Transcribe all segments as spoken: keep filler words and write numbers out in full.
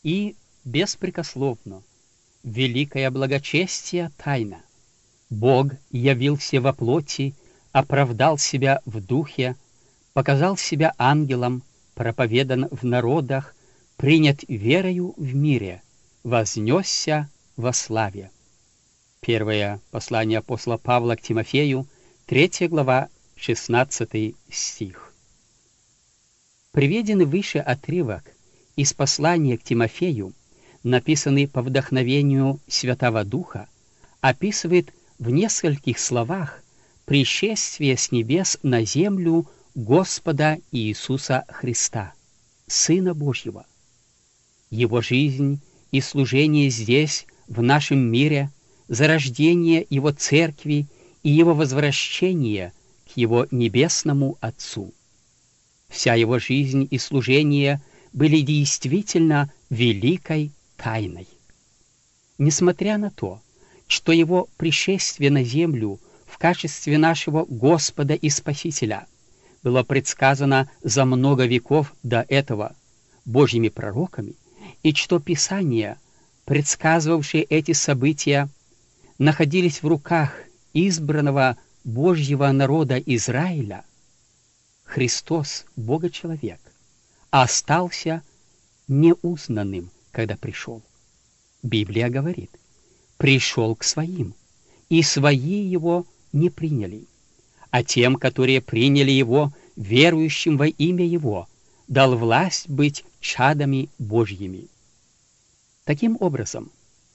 и беспрекословно великое благочестие тайна. Бог явился во плоти, оправдал себя в духе, показал себя ангелом, проповедан в народах, принят верою в мире, вознесся во славе. Первое послание апостола Павла к Тимофею, третья глава, шестнадцатый стих. Приведенный выше отрывок из послания к Тимофею, написанный по вдохновению Святого Духа, описывает в нескольких словах пришествие с небес на землю Господа Иисуса Христа, Сына Божьего. Его жизнь и служение здесь, в нашем мире, зарождение Его Церкви и Его возвращение к Его Небесному Отцу. Вся Его жизнь и служение были действительно великой тайной. Несмотря на то, что Его пришествие на землю в качестве нашего Господа и Спасителя было предсказано за много веков до этого Божьими пророками, и что Писания, предсказывавшие эти события, находились в руках избранного Божьего народа Израиля, Христос, Бога-человек, остался неузнанным, когда пришел. Библия говорит: «Пришел к своим, и свои его не приняли, а тем, которые приняли его, верующим во имя его, дал власть быть чадами Божьими». Таким образом,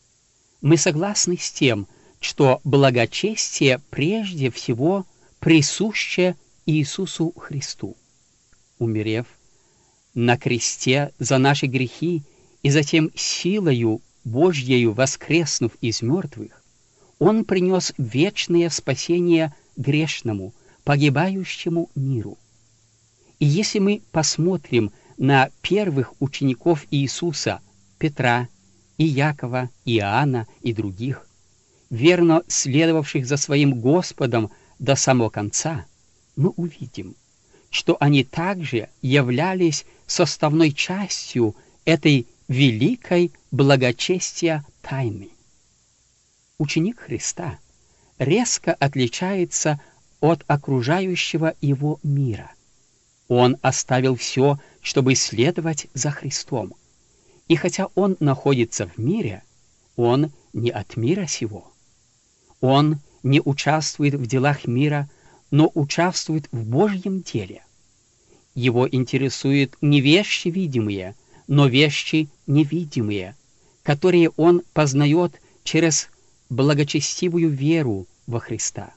мы согласны с тем, что благочестие прежде всего присуще Иисусу Христу. Умерев на кресте за наши грехи и затем силою Божьею воскреснув из мертвых, Он принес вечное спасение грешному, погибающему миру. И если мы посмотрим на первых учеников Иисуса, Петра, и Якова, Иоанна и других, верно следовавших за своим Господом до самого конца, мы увидим, что они также являлись составной частью этой великой благочестия тайны. Ученик Христа резко отличается от окружающего его мира. Он оставил все, чтобы следовать за Христом. И хотя он находится в мире, он не от мира сего. Он не участвует в делах мира, но участвует в Божьем деле. Его интересуют не вещи видимые, но вещи невидимые, которые он познает через благочестивую веру во Христа.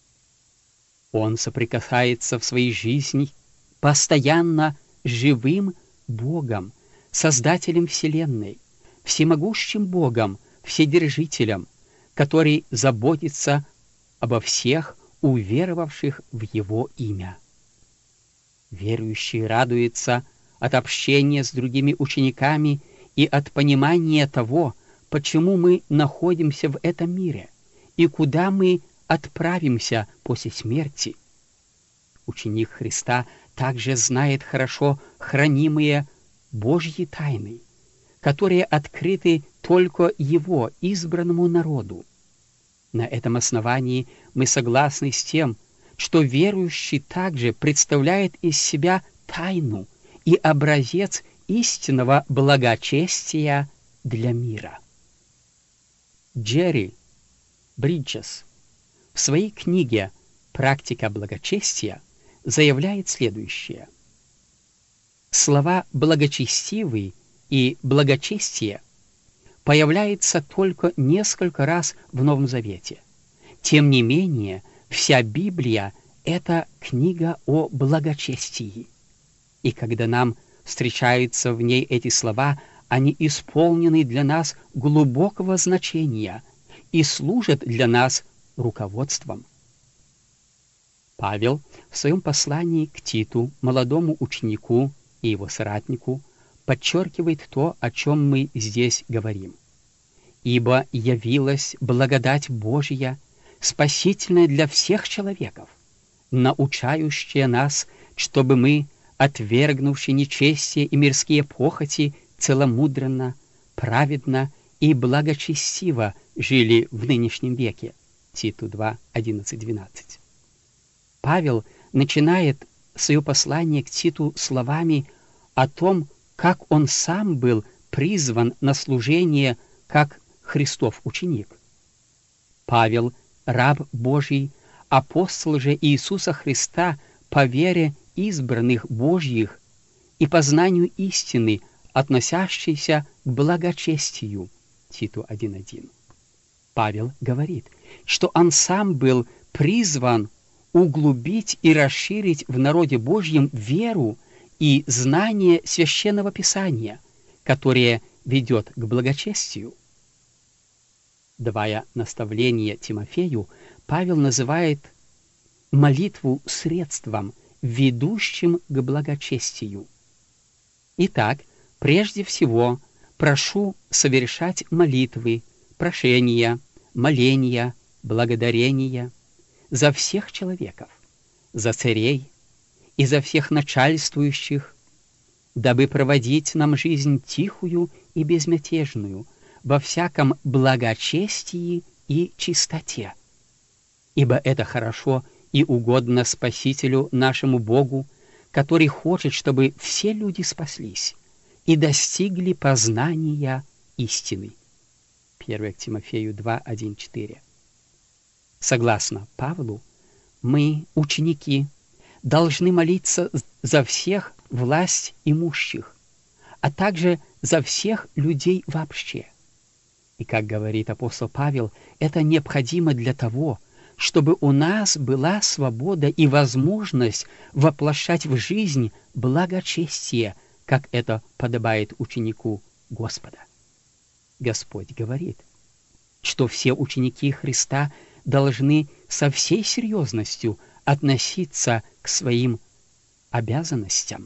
Он соприкасается в своей жизни постоянно с живым Богом, Создателем Вселенной, всемогущим Богом, Вседержителем, который заботится обо всех уверовавших в Его имя. Верующий радуется от общения с другими учениками и от понимания того, почему мы находимся в этом мире и куда мы отправимся после смерти. Ученик Христа также знает хорошо хранимые Божьи тайны, которые открыты только Его избранному народу. На этом основании мы согласны с тем, что верующий также представляет из себя тайну и образец истинного благочестия для мира. Джерри Бриджес в своей книге «Практика благочестия» заявляет следующее. Слова «благочестивый» и «благочестие» появляются только несколько раз в Новом Завете. Тем не менее, вся Библия — это книга о благочестии. И когда нам встречаются в ней эти слова, они исполнены для нас глубокого значения и служат для нас руководством. Павел в своем послании к Титу, молодому ученику и его соратнику, подчеркивает то, о чем мы здесь говорим. «Ибо явилась благодать Божья, спасительная для всех человеков, научающая нас, чтобы мы, отвергнувши нечестие и мирские похоти, целомудренно, праведно и благочестиво жили в нынешнем веке. Титу два, одиннадцать двенадцать. Павел начинает свое послание к Титу словами о том, как он сам был призван на служение как Христов ученик. Павел, раб Божий, апостол же Иисуса Христа по вере избранных Божьих и по знанию истины, относящейся к благочестию. Титу один один. Павел говорит, что он сам был призван углубить и расширить в народе Божьем веру и знание Священного Писания, которое ведет к благочестию. Давая наставление Тимофею, Павел называет молитву средством, ведущим к благочестию. Итак, прежде всего, прошу совершать молитвы, прошения, моления, благодарения за всех человеков, за царей и за всех начальствующих, дабы проводить нам жизнь тихую и безмятежную во всяком благочестии и чистоте. Ибо это хорошо и угодно Спасителю нашему Богу, который хочет, чтобы все люди спаслись и достигли познания истины. первое Тимофею два, один, четыре. Согласно Павлу, мы, ученики, должны молиться за всех власть имущих, а также за всех людей вообще. И, как говорит апостол Павел, это необходимо для того, чтобы у нас была свобода и возможность воплощать в жизнь благочестие, как это подобает ученику Господа. Господь говорит, что все ученики Христа должны со всей серьезностью относиться к своим обязанностям,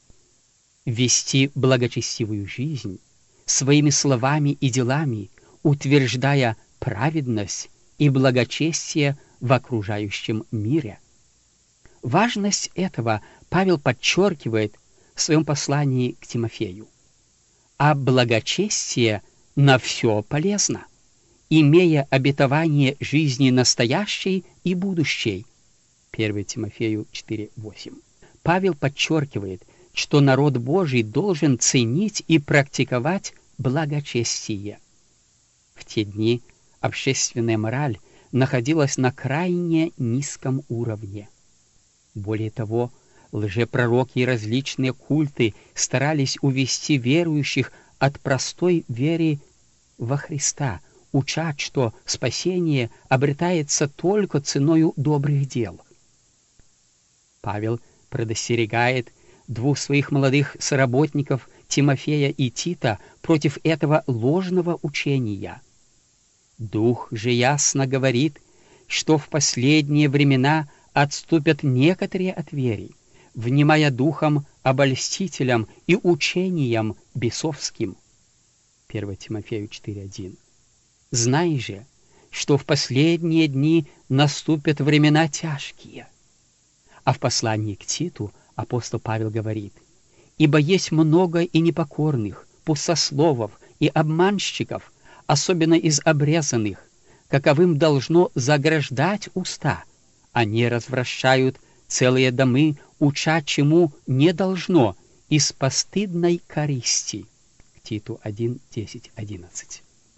вести благочестивую жизнь своими словами и делами, утверждая праведность и благочестие в окружающем мире. Важность этого Павел подчеркивает в своем послании к Тимофею. А благочестие на все полезно, имея обетование жизни настоящей и будущей. первое Тимофею четыре, восемь. Павел подчеркивает, что народ Божий должен ценить и практиковать благочестие. В те дни общественная мораль находилась на крайне низком уровне. Более того, лжепророки и различные культы старались увести верующих от простой веры во Христа, уча, что спасение обретается только ценою добрых дел. Павел предостерегает двух своих молодых соработников Тимофея и Тита против этого ложного учения. Дух же ясно говорит, что в последние времена отступят некоторые от веры, внимая духом обольстителям и учениям бесовским. первое Тимофею четыре, один. Знай же, что в последние дни наступят времена тяжкие. А в послании к Титу апостол Павел говорит, «Ибо есть много и непокорных, пустословов и обманщиков, особенно из обрезанных, каковым должно заграждать уста. Они развращают целые домы, уча чему не должно, из постыдной користи». К Титу один, десять, одиннадцать.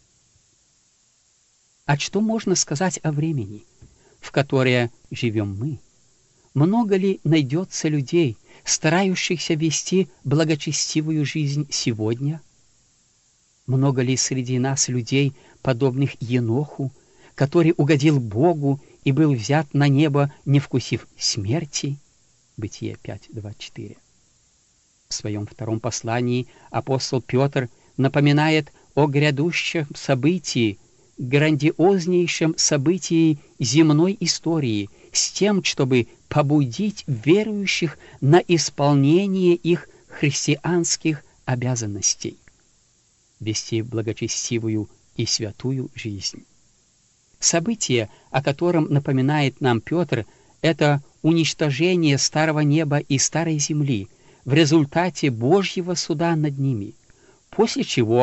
А что можно сказать о времени, в которое живем мы? Много ли найдется людей, старающихся вести благочестивую жизнь сегодня? Много ли среди нас людей, подобных Еноху, который угодил Богу и был взят на небо, не вкусив смерти? Бытие пять, двадцать четыре. В своем втором послании апостол Петр напоминает о грядущем событии, грандиознейшем событии земной истории, с тем, чтобы побудить верующих на исполнение их христианских обязанностей, вести благочестивую и святую жизнь. Событие, о котором напоминает нам Петр, это уничтожение старого неба и старой земли в результате Божьего суда над ними, после чего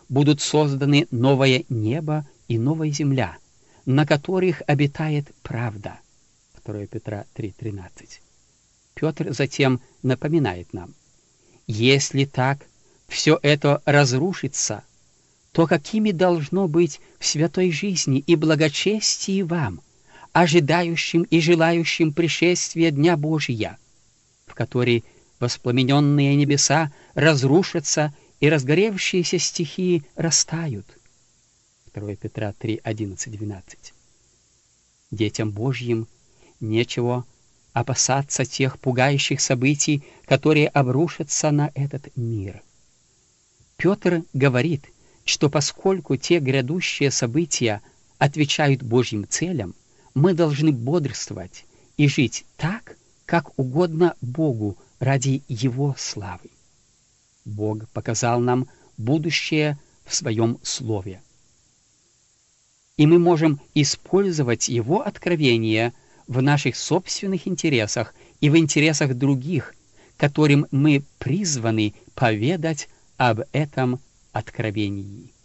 будут созданы новое небо и новая земля, на которых обитает правда. второе Петра три тринадцать. Петр затем напоминает нам: если так все это разрушится, то какими должно быть в святой жизни и благочестии вам, ожидающим и желающим пришествия Дня Божия, в который воспламененные небеса разрушатся и разгоревшиеся стихии растают. второе Петра три одиннадцать двенадцать. Детям Божьим нечего опасаться тех пугающих событий, которые обрушатся на этот мир. Петр говорит, что поскольку те грядущие события отвечают Божьим целям, мы должны бодрствовать и жить так, как угодно Богу ради Его славы. Бог показал нам будущее в Своем Слове. И мы можем использовать Его откровения в наших собственных интересах и в интересах других, которым мы призваны поведать об этом откровении.